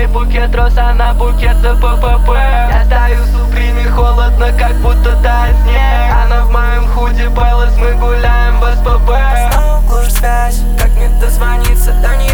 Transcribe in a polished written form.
букет роз, она букет за ППП. Я стою в суприме, холодно, как будто тает снег. Она в моем худи Пэлас, мы гуляем без ПП. Снова глушит связь, как мне дозвониться до нее?